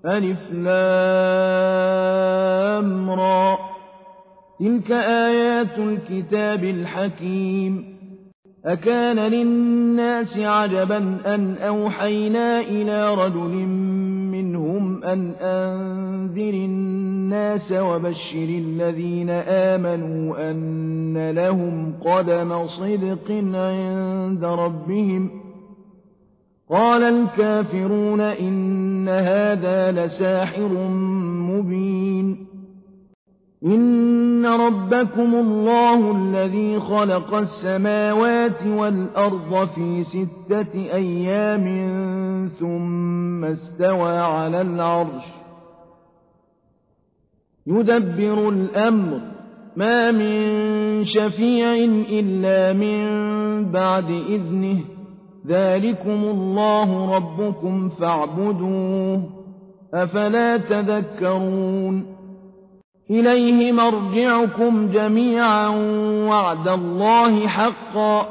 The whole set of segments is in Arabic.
ألف لام را تلك آيات الكتاب الحكيم أكان للناس عجبا أن أوحينا إلى رجل منهم أن أنذر الناس وبشر الذين آمنوا أن لهم قدم صدق عند ربهم قال الكافرون إن هذا لساحر مبين إن ربكم الله الذي خلق السماوات والأرض في 6 أيام ثم استوى على العرش يدبر الأمر ما من شفيع إلا من بعد إذنه ذلكم الله ربكم فاعبدوه أفلا تذكرون إليه مرجعكم جميعا وعد الله حقا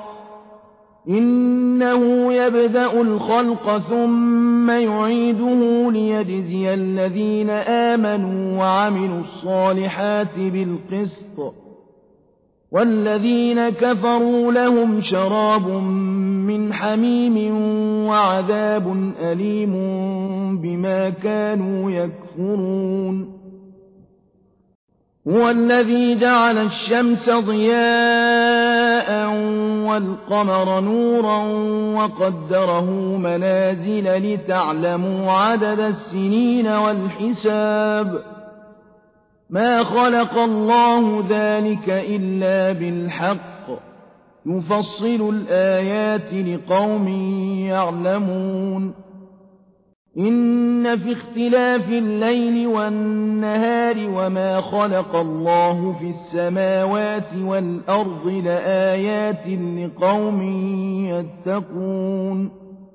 إنه يبدأ الخلق ثم يعيده ليجزي الذين آمنوا وعملوا الصالحات بالقسط والذين كفروا لهم شراب من حميم وعذاب أليم بما كانوا يكفرون هو الذي جعل الشمس ضياء والقمر نورا وقدره منازل لتعلموا عدد السنين والحساب ما خلق الله ذلك إلا بالحق يفصل الآيات لقوم يعلمون إن في اختلاف الليل والنهار وما خلق الله في السماوات والأرض لآيات لقوم يتقون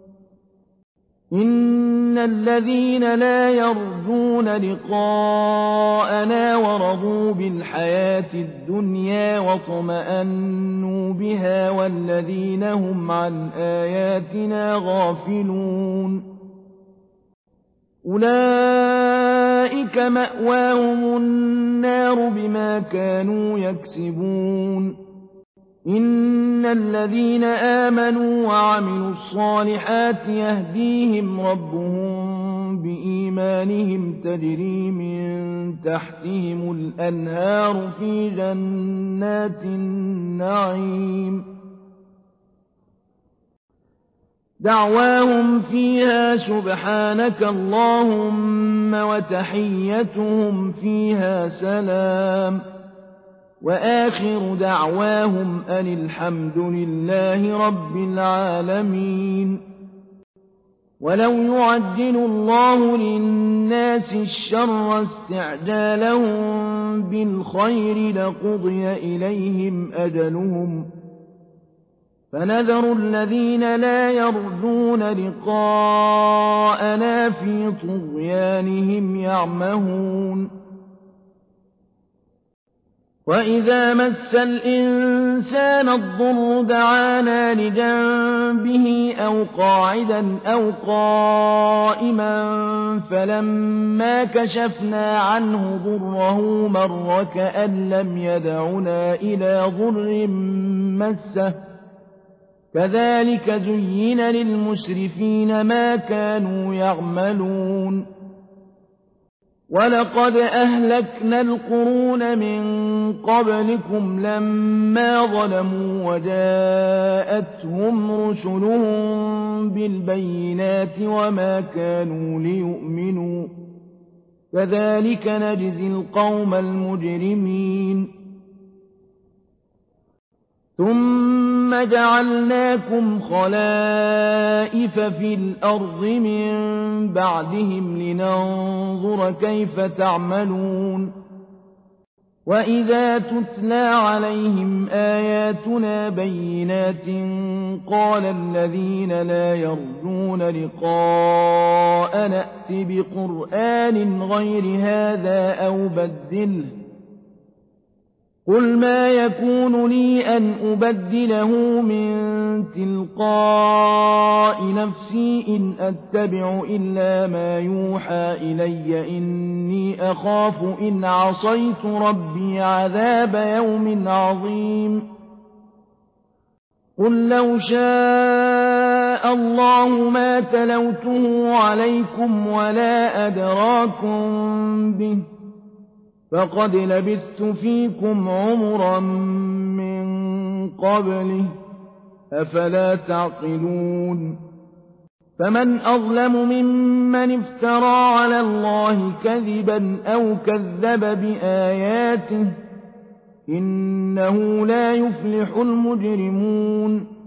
إن الذين لا يرجون لقاءنا ورضوا بالحياة الدنيا واطمأنوا بها والذين هم عن آياتنا غافلون أولئك مأواهم النار بما كانوا يكسبون إن الذين آمنوا وعملوا الصالحات يهديهم ربهم بإيمانهم تجري من تحتهم الأنهار في جنات النعيم دعواهم فيها سبحانك اللهم وتحيتهم فيها سلام وآخر دعواهم أن الحمد لله رب العالمين ولو يعجل الله للناس الشر استعجالهم بالخير لقضي إليهم أجلهم فنذر الذين لا يرجون لقاءنا في طغيانهم يعمهون وإذا مس الإنسان الضر دعانا لجنبه أو قاعدا أو قائما فلما كشفنا عنه ضره مر كأن لم يدعنا إلى ضر مسه كذلك زين للمسرفين ما كانوا يعملون ولقد أهلكنا القرون من قبلكم لما ظلموا وجاءتهم رسلهم بالبينات وما كانوا ليؤمنوا كذلك نجزي القوم المجرمين ثم جعلناكم خلائف في الأرض من بعدهم لننظر كيف تعملون وإذا تتلى عليهم آياتنا بينات قال الذين لا يرجون لقاء نأت بقرآن غير هذا أو بدله قُلْ مَا يَكُونُ لِي أَنْ أُبَدِّلَهُ مِن تِلْقَاءِ نَفْسِي إِنْ أَتَّبِعُ إِلَّا مَا يُوحَىٰ إِلَيَّ إِنِّي أَخَافُ إِنْ عَصَيْتُ رَبِّي عَذَابَ يَوْمٍ عَظِيمٍ قُل لَّوْ شَاءَ اللَّهُ مَا تَلَوْتُهُ عَلَيْكُمْ وَلَا أَدْرَاكُم بِهِ فَقَدْ لَبِثْتُ فِيكُمْ عُمُرًا مِّن قَبْلِهِ ۚ أَفَلَا تَعْقِلُونَ فَمَنْ أَظْلَمُ مِمَّنِ افْتَرَىٰ عَلَى اللَّهِ كَذِبًا أَوْ كَذَّبَ بِآيَاتِهِ ۚ إِنَّهُ لَا يُفْلِحُ الْمُجْرِمُونَ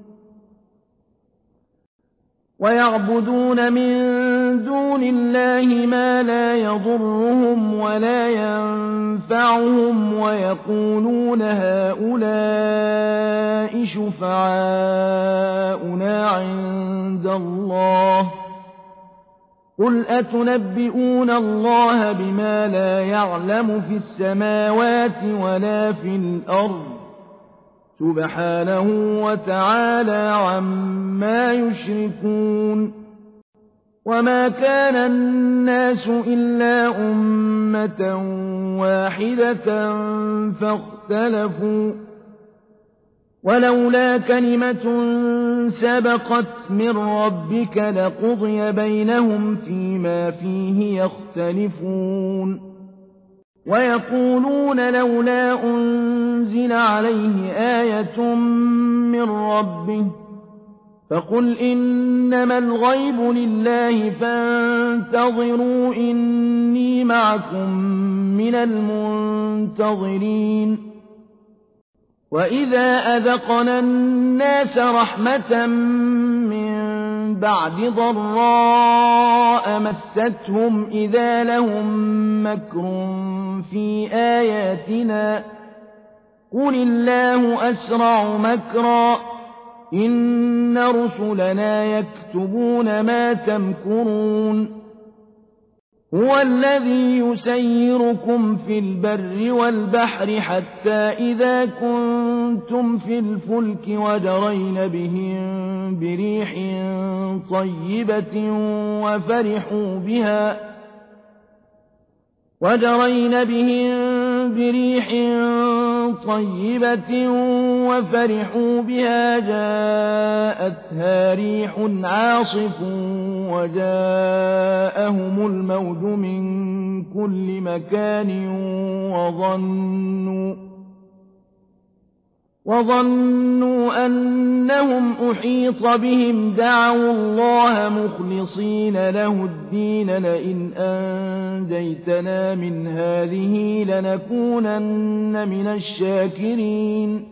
وَيَعْبُدُونَ مِن دُونِ اللَّهِ مَا لَا يَضُرُّهُمْ وَلَا يَنفَعُهُمْ وَيَقُولُونَ هَٰؤُلَاءِ شُفَعَاؤُنَا عِندَ اللَّهِ ۚ قُلْ أَتُنَبِّئُونَ اللَّهَ بِمَا لَا يَعْلَمُ فِي السَّمَاوَاتِ وَلَا فِي الْأَرْضِ ۚ سُبْحَانَهُ وَتَعَالَىٰ عَمَّا يُشْرِكُونَ وَمَا كَانَ النَّاسُ إِلَّا أُمَّةً وَاحِدَةً فَاخْتَلَفُوا ۚ وَلَوْلَا كَلِمَةٌ سَبَقَتْ مِن رَّبِّكَ لَقُضِيَ بَيْنَهُمْ فِيمَا فِيهِ يَخْتَلِفُونَ وَيَقُولُونَ لَوْلَا أُنزِلَ عَلَيْهِ آيَةٌ مِّن رَّبِّهِ ۖ فَقُلْ إِنَّمَا الْغَيْبُ لِلَّهِ فَانتَظِرُوا إِنِّي مَعَكُم مِّنَ الْمُنتَظِرِينَ وَإِذَا أَذَقْنَا النَّاسَ رَحْمَةً مِّن بَعْدِ ضَرَّاءَ مَسَّتْهُمْ إِذَا لَهُم مَّكْرٌ فِي آيَاتِنَا ۚ قُلِ اللَّهُ أَسْرَعُ مَكْرًا ۚ إِنَّ رُسُلَنَا يَكْتُبُونَ مَا تَمْكُرُونَ هُوَ الَّذِي يُسَيِّرُكُمْ فِي الْبَرِّ وَالْبَحْرِ حَتَّىٰ إِذَا كُنتُمْ فِي الْفُلْكِ وَجَرَيْنَ بِهِم بِرِيحٍ طَيِّبَةٍ وَفَرِحُوا بِهَا جَاءَتْهَا رِيحٌ عَاصِفٌ وَجَاءَهُمُ الْمَوْجُ مِن كُلِّ مَكَانٍ وَظَنُّوا أَنَّهُمْ أُحِيطَ بِهِمْ دَعَوُا اللَّهَ مُخْلِصِينَ لَهُ الدِّينَ لَئِنْ أَنجَيْتَنَا مِنْ هَٰذِهِ لَنَكُونَنَّ مِنَ الشَّاكِرِينَ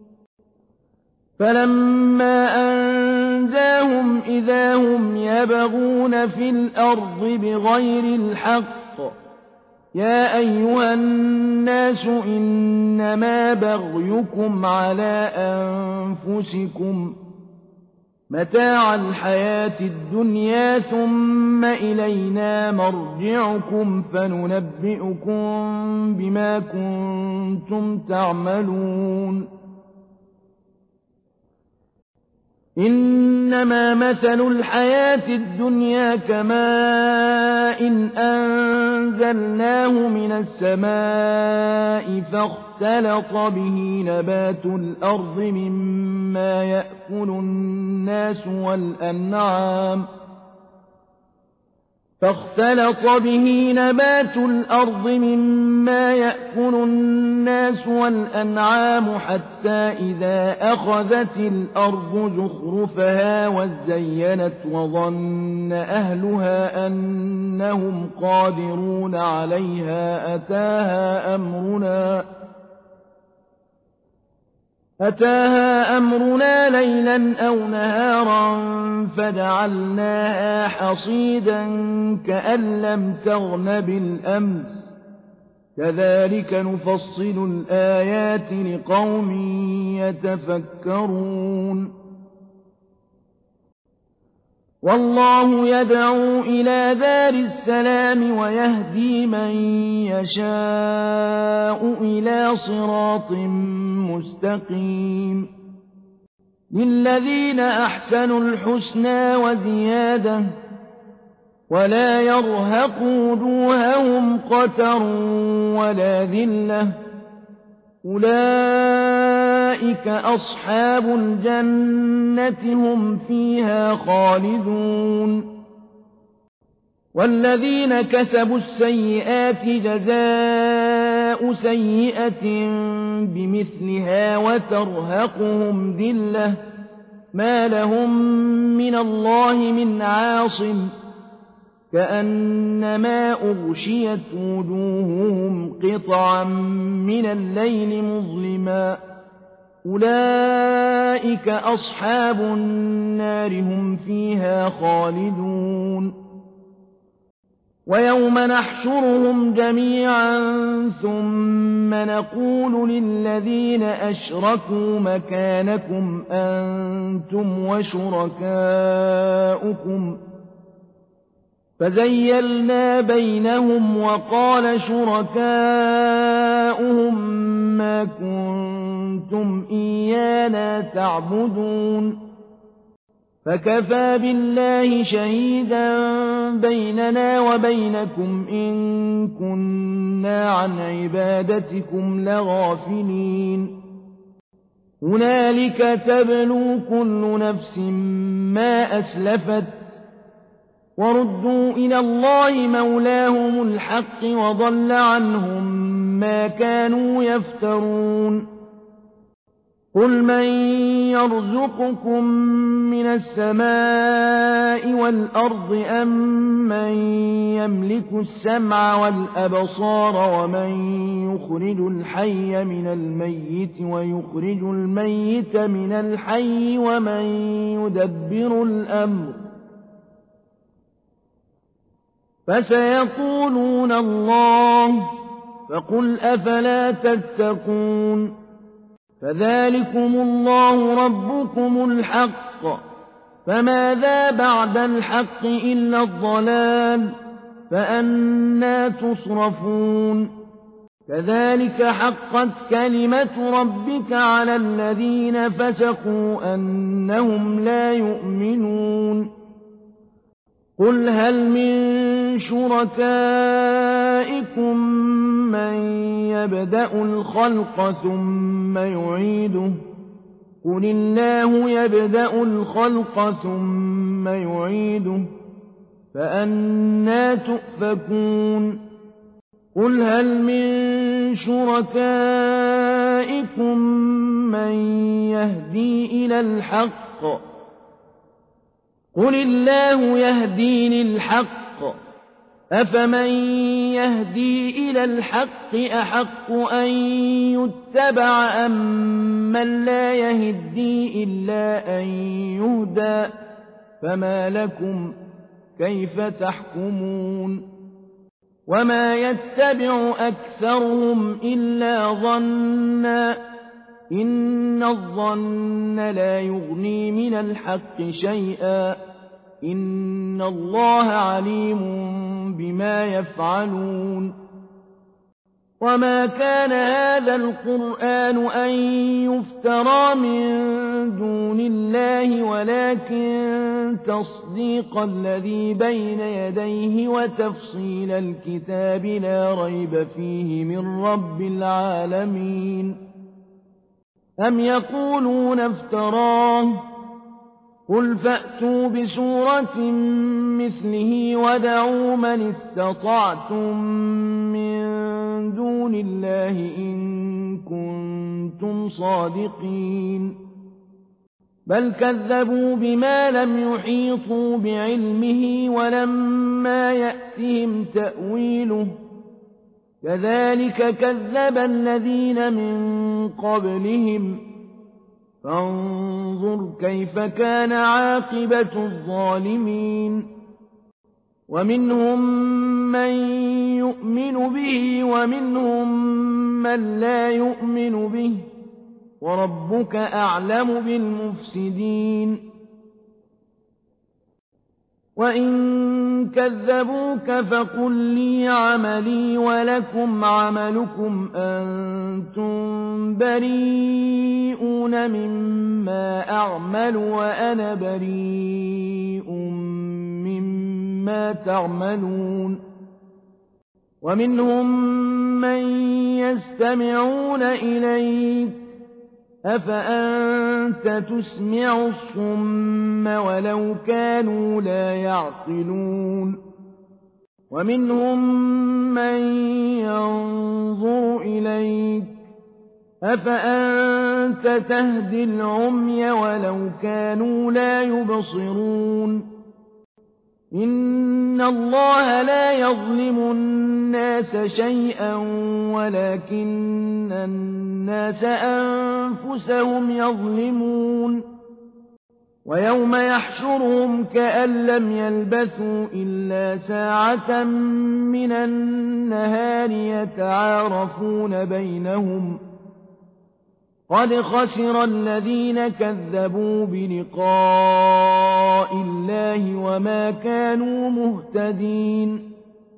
فَلَمَّا أَنجَاهُمْ إِذَا هُمْ يَبْغُونَ فِي الْأَرْضِ بِغَيْرِ الْحَقِّ ۗ يَا أَيُّهَا النَّاسُ إِنَّمَا بَغْيُكُمْ عَلَىٰ أَنفُسِكُم ۖ مَّتَاعَ الْحَيَاةِ الدُّنْيَا ثُمَّ إِلَيْنَا مَرْجِعُكُمْ فَنُنَبِّئُكُم بِمَا كُنتُمْ تَعْمَلُونَ إِنَّمَا مَثَلُ الْحَيَاةِ الدُّنْيَا كَمَاءٍ أَنزَلْنَاهُ مِنَ السَّمَاءِ فَاخْتَلَطَ بِهِ نَبَاتُ الْأَرْضِ مِمَّا يَأْكُلُ النَّاسُ وَالْأَنْعَامُ حَتَّىٰ إِذَا أَخَذَتِ الْأَرْضُ زُخْرُفَهَا وَازَّيَّنَتْ وَظَنَّ أَهْلُهَا أَنَّهُمْ قَادِرُونَ عَلَيْهَا أَتَاهَا أَمْرُنَا لَيْلًا أَوْ نَهَارًا فَجَعَلْنَاهَا حَصِيدًا كَأَن لَّمْ تَغْنَ بِالْأَمْسِ ۚ كَذَٰلِكَ نُفَصِّلُ الْآيَاتِ لِقَوْمٍ يَتَفَكَّرُونَ والله يدعو إلى دار السلام ويهدي من يشاء إلى صراط مستقيم للذين أحسنوا الحسنى وزيادة ولا يرهق وجوههم قتر ولا ذلة أولئك أصحاب الجنة هم فيها خالدون والذين كسبوا السيئات جزاء سيئة بمثلها وترهقهم ذلة ما لهم من الله من عاصم كأنما أغشيت وجوههم قطعا من الليل مظلما أولئك أصحاب النار هم فيها خالدون ويوم نحشرهم جميعا ثم نقول للذين أشركوا مكانكم أنتم وشركاؤكم فزيلنا بينهم وقال شركاؤهم ما كنتم إيانا تعبدون فكفى بالله شهيدا بيننا وبينكم إن كنا عن عبادتكم لغافلين هنالك تبلو كل نفس ما أسلفت وردوا إلى الله مولاهم الحق وضل عنهم ما كانوا يفترون قل من يرزقكم من السماء والأرض أم من يملك السمع والأبصار ومن يخرج الحي من الميت ويخرج الميت من الحي ومن يدبر الأمر فسيقولون الله فقل أفلا تتقون فذلكم الله ربكم الحق فماذا بعد الحق إلا الضلال فأنى تصرفون كذلك حقت كلمة ربك على الذين فسقوا أنهم لا يؤمنون قل هل من شركائكم من يبدأ الخلق ثم يعيده قل الله يبدأ الخلق ثم يعيده فأنى تؤفكون قل هل من شركائكم من يهدي إلى الحق قل الله يهدي للحق أفمن يهدي إلى الحق أحق أن يتبع أم من لا يهدي إلا أن يهدى فما لكم كيف تحكمون وما يتبع أكثرهم إلا ظنا إن الظن لا يغني من الحق شيئا إن الله عليم بما يفعلون وما كان هذا القرآن أن يفترى من دون الله ولكن تصديق الذي بين يديه وتفصيل الكتاب لا ريب فيه من رب العالمين أم يقولون افتراه قل فأتوا بسورة مثله ودعوا من استطعتم من دون الله إن كنتم صادقين بل كذبوا بما لم يحيطوا بعلمه ولما يأتهم تأويله كذلك كذب الذين من قبلهم فانظر كيف كان عاقبة الظالمين ومنهم من يؤمن به ومنهم من لا يؤمن به وربك أعلم بالمفسدين وَإِن كَذَّبُوكَ فَقُل لِّي عَمَلِي وَلَكُمْ عَمَلُكُمْ أَنتُم بَرِيئُونَ مِمَّا أَعْمَلُ وَأَنَا بَرِيءٌ مِّمَّا تَعْمَلُونَ وَمِنْهُم مَّن يَسْتَمِعُونَ إِلَيْكَ ۚ أَفَأَنتَ تُسْمِعُ الصُّمَّ وَلَوْ كَانُوا لَا يَعْقِلُونَ وَمِنْهُم مَّن يَنظُرُ إِلَيْكَ ۚ أَفَأَنتَ تَهْدِي الْعُمْيَ وَلَوْ كَانُوا لَا يُبْصِرُونَ إِنَّ اللَّهَ لَا يَظْلِمُ النَّاسَ شَيْئًا وَلَٰكِنَّ النَّاسَ أَنفُسَهُمْ يَظْلِمُونَ وَيَوْمَ يَحْشُرُهُمْ كَأَن لَّمْ يَلْبَثُوا إِلَّا سَاعَةً مِّنَ النَّهَارِ يَتَعَارَفُونَ بَيْنَهُمْ ۚ قَدْ خَسِرَ الَّذِينَ كَذَّبُوا بِلِقَاءِ اللَّهِ وَمَا كَانُوا مُهْتَدِينَ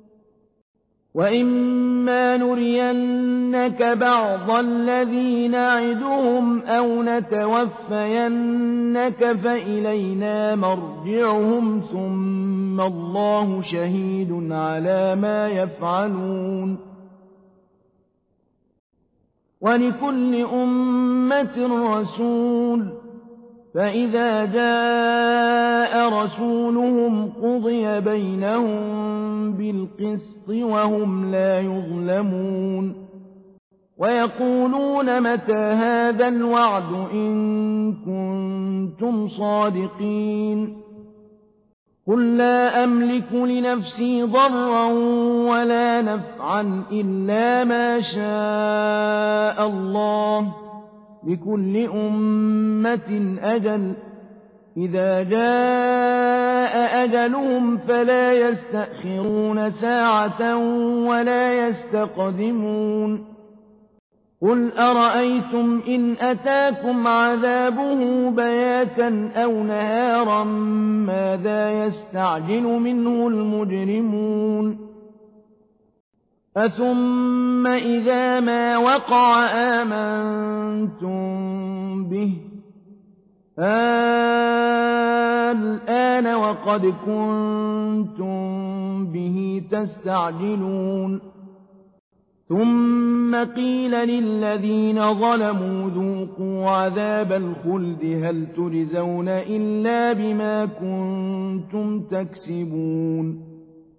وَإِمَّا نُرِيَنَّكَ بَعْضَ الَّذِي نَعِدُهُمْ أَوْ نَتَوَفَّيَنَّكَ فَإِلَيْنَا مَرْجِعُهُمْ ثُمَّ اللَّهُ شَهِيدٌ عَلَىٰ مَا يَفْعَلُونَ وَلِكُلِّ أُمَّةٍ رَّسُولٌ ۖ فَإِذَا جَاءَ رَسُولُهُمْ قُضِيَ بَيْنَهُم بِالْقِسْطِ وَهُمْ لَا يُظْلَمُونَ وَيَقُولُونَ مَتَىٰ هَٰذَا الْوَعْدُ إِن كُنتُمْ صَادِقِينَ قُل لَّا أَمْلِكُ لِنَفْسِي ضَرًّا وَلَا نَفْعًا إِلَّا مَا شَاءَ اللَّهُ ۗ لِكُلِّ أُمَّةٍ أَجَلٌ ۚ إِذَا جَاءَ أَجَلُهُمْ فَلَا يَسْتَأْخِرُونَ سَاعَةً وَلَا يَسْتَقْدِمُونَ قُلْ أَرَأَيْتُمْ إِنْ أَتَاكُمْ عَذَابُهُ بَيَاتًا أَوْ نَهَارًا مَّاذَا يَسْتَعْجِلُ مِنْهُ الْمُجْرِمُونَ أَثُمَّ إِذَا مَا وَقَعَ آمَنتُم بِهِ الْآنَ وَقَدْ كُنتُم بِهِ تَسْتَعْجِلُونَ ثُمَّ قِيلَ لِلَّذِينَ ظَلَمُوا ذُوقُوا عَذَابَ الْخُلْدِ هَلْ تُجْزَوْنَ إِلَّا بِمَا كُنتُمْ تَكْسِبُونَ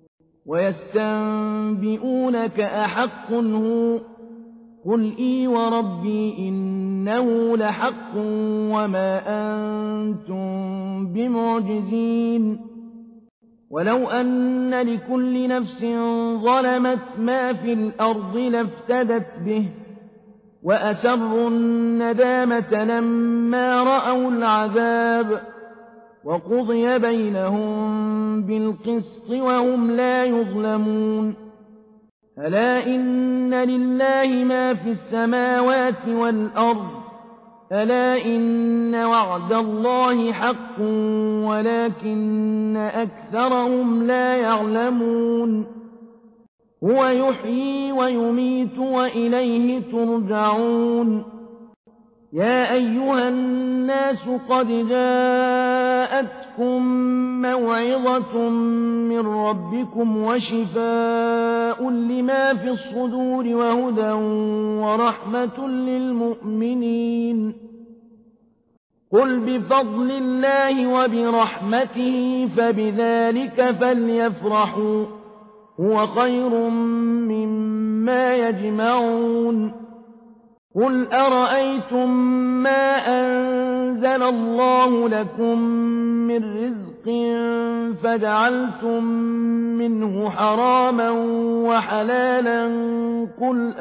وَيَسْتَنبِئُونَكَ أَحَقٌّ هُوَ ۖ قُلْ إِي وَرَبِّي إِنَّهُ لَحَقٌّ وَمَا أَنتُم بِمُعْجِزِينَ وَلَوْ أَنَّ لِكُلِّ نَفْسٍ ظَلَمَتْ مَا فِي الْأَرْضِ لَافْتَدَتْ بِهِ وَأَسَرُّوا النَّدَامَةَ لَمَّا رَأَوُا الْعَذَابَ وَقُضِيَ بَيْنَهُم بِالْقِسْطِ وَهُمْ لَا يُظْلَمُونَ أَلَا إِنَّ لِلَّهِ مَا فِي السَّمَاوَاتِ وَالْأَرْضِ أَلَا إِنَّ وَعْدَ اللَّهِ حَقٌّ وَلَٰكِنَّ أَكْثَرَهُمْ لَا يَعْلَمُونَ هُوَ يُحْيِي وَيُمِيتُ وَإِلَيْهِ تُرْجَعُونَ يَا أَيُّهَا النَّاسُ قَدْ جَاءَتْكُم مَّوْعِظَةٌ مِّن رَّبِّكُمْ وَشِفَاءٌ لِّمَا فِي الصُّدُورِ وَهُدًى وَرَحْمَةٌ لِّلْمُؤْمِنِينَ قُلْ بِفَضْلِ اللَّهِ وَبِرَحْمَتِهِ فَبِذَٰلِكَ فَلْيَفْرَحُوا هُوَ خَيْرٌ مِّمَّا يَجْمَعُونَ قُلْ أَرَأَيْتُم مَّا أَنزَلَ اللَّهُ لَكُم مِّن رِّزْقٍ فَجَعَلْتُم مِّنْهُ حَرَامًا وَحَلَالًا قُلْ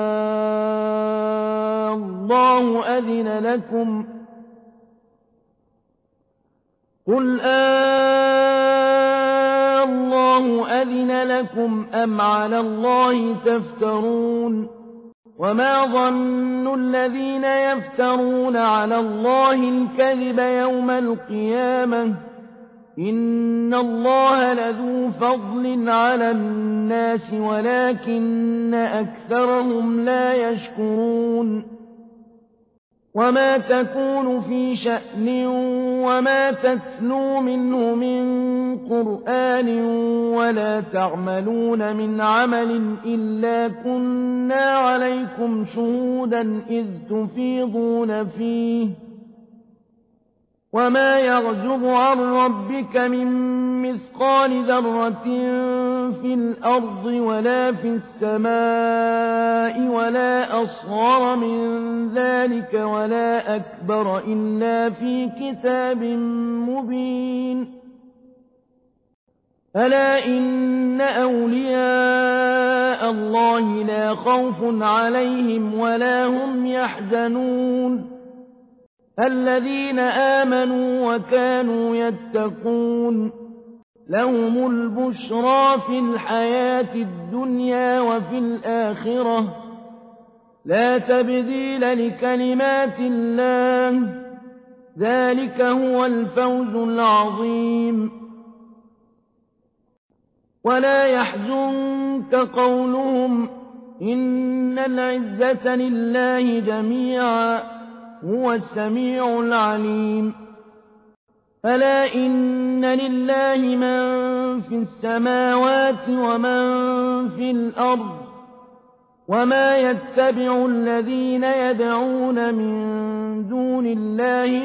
اللَّهُ أَذِنَ لَكُمْ أَمْ عَلَى اللَّهِ تَفْتَرُونَ وَمَا ظَنُّ الَّذِينَ يَفْتَرُونَ عَلَى اللَّهِ الْكَذِبَ يَوْمَ الْقِيَامَةِ إن الله لذو فضل على الناس ولكن أكثرهم لا يشكرون وما تكون في شأن وما تتلو منه من قرآن ولا تعملون من عمل إلا كنا عليكم شهودا إذ تفيضون فيه وما يعزب عن ربك من مثقال ذرة في الأرض ولا في السماء ولا أصغر من ذلك ولا أكبر إلا في كتاب مبين ألا إن أولياء الله لا خوف عليهم ولا هم يحزنون الذين آمنوا وكانوا يتقون لهم البشرى في الحياة الدنيا وفي الآخرة لا تبديل لكلمات الله ذلك هو الفوز العظيم ولا يحزنك قولهم إن العزة لله جميعا هو السميع العليم ألا إن لله من في السماوات ومن في الأرض وما يتبع الذين يدعون من دون الله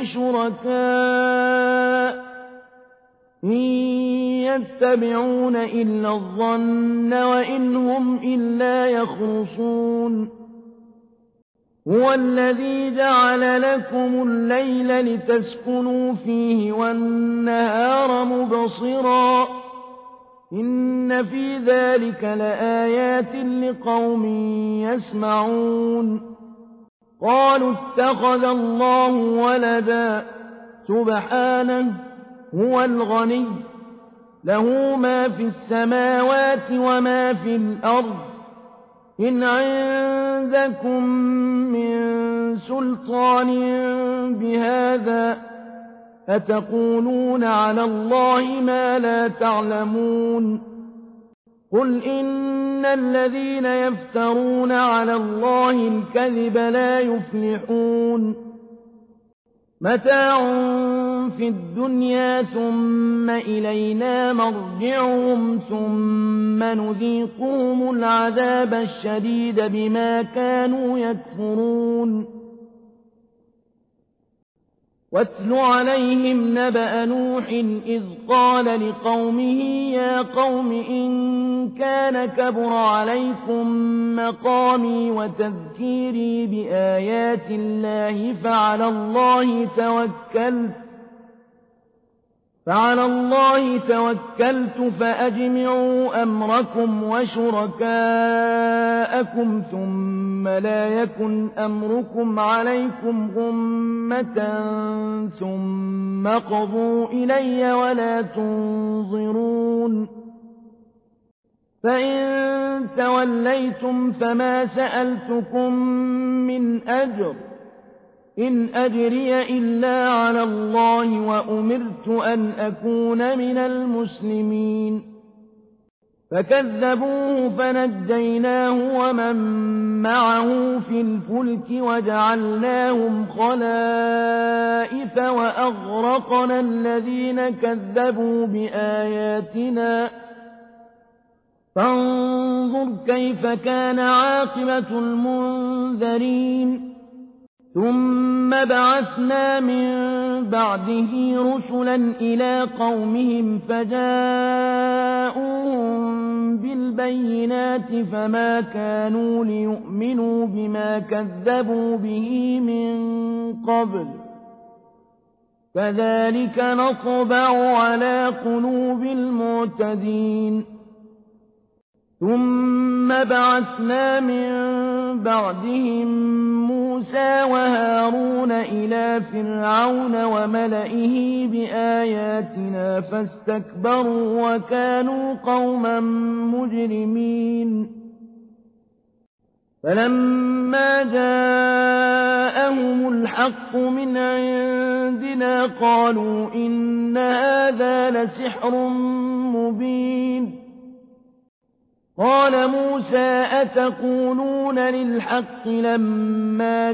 شركاء إن يتبعون إلا الظن وإن هم إلا يخرصون هو الذي جعل لكم الليل لتسكنوا فيه والنهار مبصرا إن في ذلك لآيات لقوم يسمعون قالوا اتخذ الله ولدا سبحانه هو الغني له ما في السماوات وما في الأرض إن عندكم من سلطان بهذا أتقولون على الله ما لا تعلمون قل إن الذين يفترون على الله الكذب لا يفلحون متاع في الدنيا ثم إلينا مرجعهم ثم نذيقهم العذاب الشديد بما كانوا يكفرون واتل عليهم نبأ نوح إذ قال لقومه يا قوم إن كان كبر عليكم مقامي وتذكيري بآيات الله فعلى الله توكلت فأجمعوا أمركم وشركاءكم ثم لا يكن أمركم عليكم غمة ثم قضوا إلي ولا تنظرون فإن توليتم فما سألتكم من أجر إن أجري إلا على الله وأمرت أن أكون من المسلمين فكذبوه فنجيناه ومن معه في الفلك وجعلناهم خلائف وأغرقنا الذين كذبوا بآياتنا فانظر كيف كان عاقبة المنذرين ثم بعثنا من بعده رسلا إلى قومهم فجاءوهم بالبينات فما كانوا ليؤمنوا بما كذبوا به من قبل كذلك نطبع على قلوب المعتدين ثم بعثنا من بعدهم موسى وهارون إلى فرعون وملئه بآياتنا فاستكبروا وكانوا قوما مجرمين فلما جاءهم الحق من عندنا قالوا إن هذا لسحر مبين قال موسى أتقولون للحق لما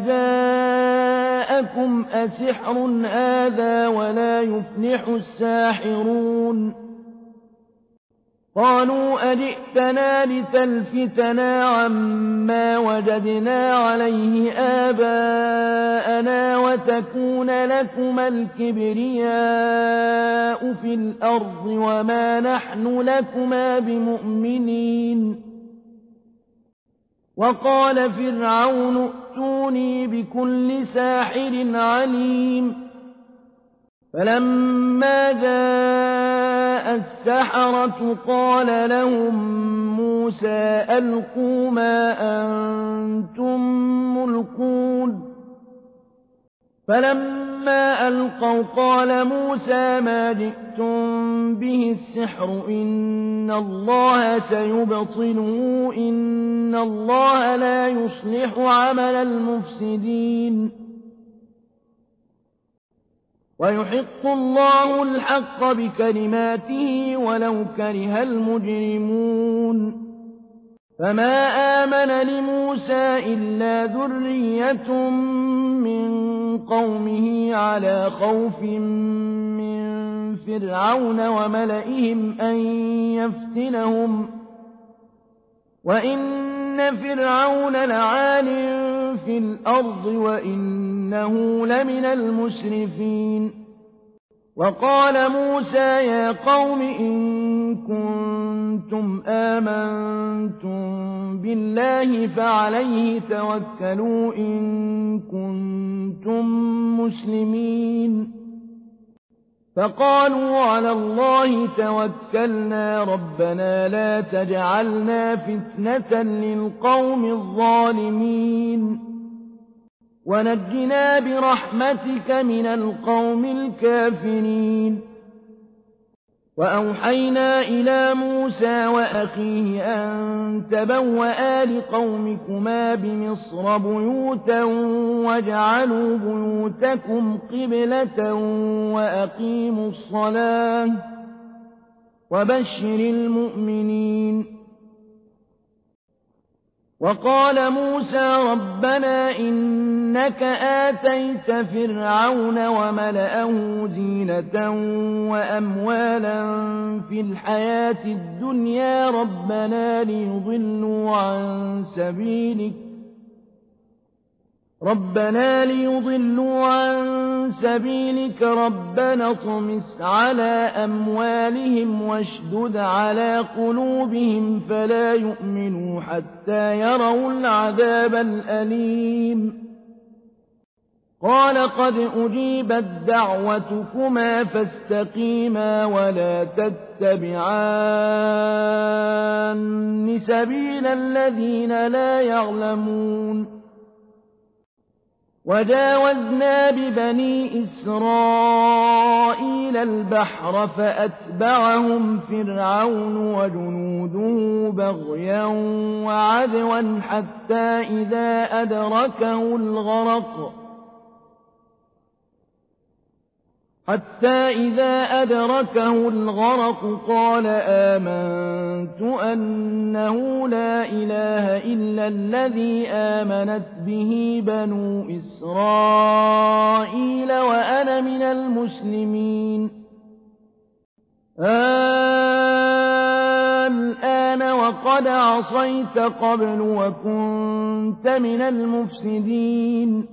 جاءكم أسحر هذا ولا يفلح الساحرون قالوا أجئتنا لتلفتنا عما وجدنا عليه آباءنا وتكون لكما الكبرياء في الأرض وما نحن لكما بمؤمنين وقال فرعون ائتوني بكل ساحر عليم فلما جاء السحرة قال لهم موسى ألقوا ما أنتم ملقون فلما ألقوا قال موسى ما جئتم به السحر إن الله سيبطله إن الله لا يصلح عمل المفسدين ويحق الله الحق بكلماته ولو كره المجرمون فما آمن لموسى إلا ذرية من قومه على خوف من فرعون وملئهم أن يفتنهم وإن فرعون لعال في الأرض وإنه لمن المسرفين وقال موسى يا قوم إن كنتم آمنتم بالله فعليه توكلوا إن كنتم مسلمين فقالوا على الله توكلنا ربنا لا تجعلنا فتنة للقوم الظالمين ونجنا برحمتك من القوم الكافرين وأوحينا إلى موسى وأخيه أن تبوأ لقومكما بمصر بيوتا واجعلوا بيوتكم قبلة وأقيموا الصلاة وبشر المؤمنين وقال موسى ربنا إنك آتيت فرعون وملأه زينة وأموالا في الحياة الدنيا ربنا ليضلوا عن سبيلك ربنا اطمس على أموالهم واشدد على قلوبهم فلا يؤمنوا حتى يروا العذاب الأليم قال قد أجيبت دعوتكما فاستقيما ولا تتبعان سبيل الذين لا يعلمون وجاوزنا ببني إسرائيل البحر فأتبعهم فرعون وجنوده بغيا وعدوا حتى إذا أدركه الغرق قال آمنت أنه لا إله إلا الذي آمنت به بنو إسرائيل وأنا من المسلمين الآن وقد عصيت قبل وكنت من المفسدين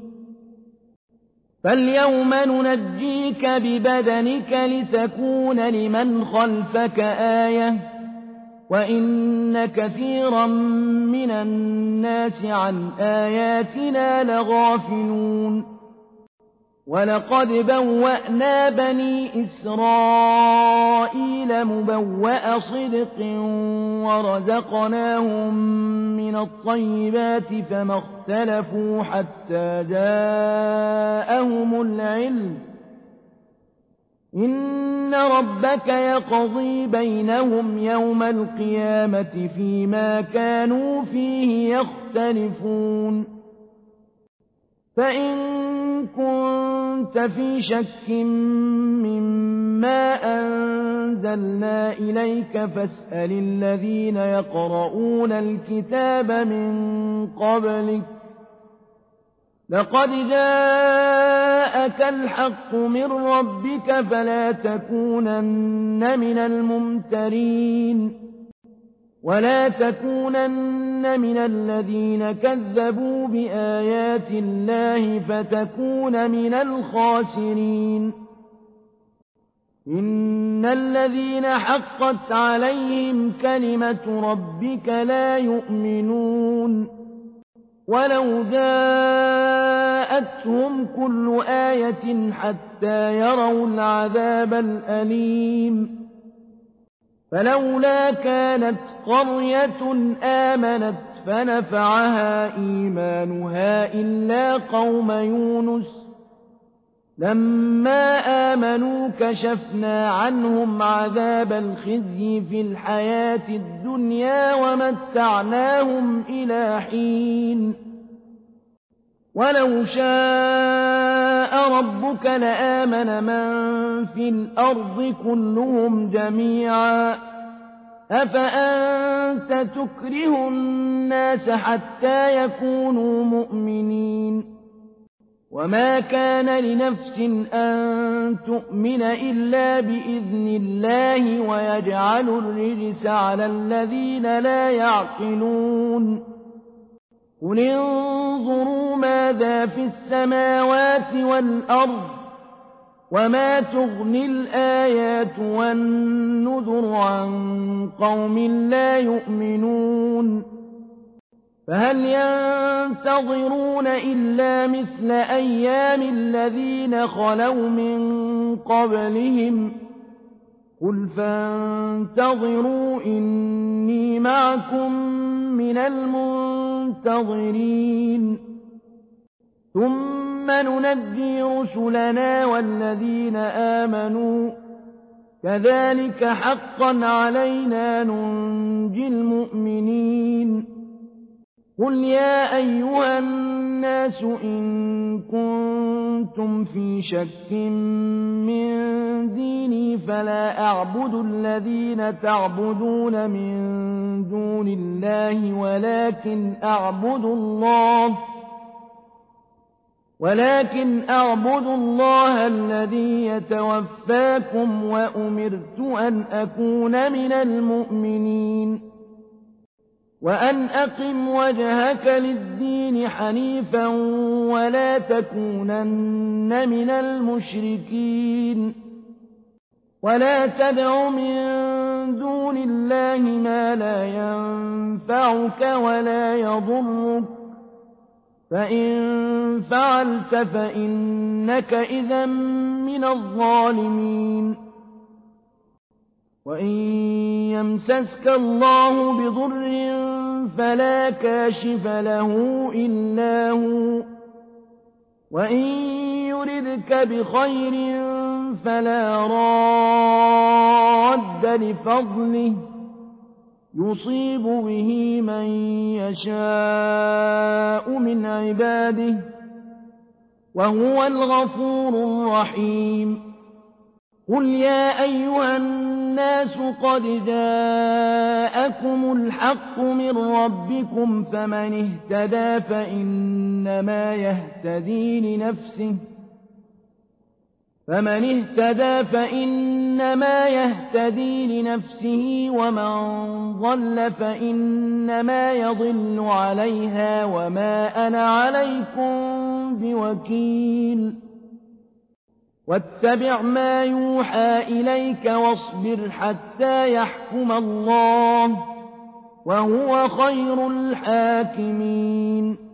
فاليوم ننجيك ببدنك لتكون لمن خلفك آية وإن كثيرا من الناس عن آياتنا لغافلون ولقد بوأنا بني إسرائيل مبوأ صدق ورزقناهم من الطيبات فما اختلفوا حتى جاءهم العلم إن ربك يقضي بينهم يوم القيامة فيما كانوا فيه يختلفون فإن كنت في شك مما أنزلنا إليك فاسأل الذين يقرؤون الكتاب من قبلك لقد جاءك الحق من ربك فلا تكونن من الممترين ولا تكونن من الذين كذبوا بآيات الله فتكون من الخاسرين إن الذين حقت عليهم كلمة ربك لا يؤمنون ولو جاءتهم كل آية حتى يروا العذاب الأليم فلولا كانت قرية آمنت فنفعها إيمانها إلا قوم يونس لما آمنوا كشفنا عنهم عذاب الخزي في الحياة الدنيا ومتعناهم إلى حين ولو شاء ربك لآمن من في الأرض كلهم جميعا أفأنت تكره الناس حتى يكونوا مؤمنين وما كان لنفس أن تؤمن إلا بإذن الله ويجعل الرجس على الذين لا يعقلون قل انظروا ماذا في السماوات والأرض وما تغني الآيات والنذر عن قوم لا يؤمنون فهل ينتظرون إلا مثل أيام الذين خلوا من قبلهم قل فانتظروا إني معكم من المنتظرين ثم ننجي رسلنا والذين آمنوا كذلك حقا علينا ننجي المؤمنين قل يا أيها الناس إن كنتم في شك من ديني فلا أعبد الذين تعبدون من دون الله ولكن أعبد الله الذي يتوفاكم وأمرت أن أكون من المؤمنين وأن أقم وجهك للدين حنيفا ولا تكونن من المشركين ولا تدع من دون الله ما لا ينفعك ولا يضرك فإن فعلت فإنك إذا من الظالمين وإن يمسسك الله بضر فلا كاشف له إلا هو وإن يردك بخير فلا راد لفضله يصيب به من يشاء من عباده وهو الغفور الرحيم قل يا أيها الناس قد جاءكم الحق من ربكم فمن اهتدى فإنما يهتدي لنفسه ومن ضل فإنما يضل عليها وما أنا عليكم بوكيل واتبع ما يوحى إليك واصبر حتى يحكم الله وهو خير الحاكمين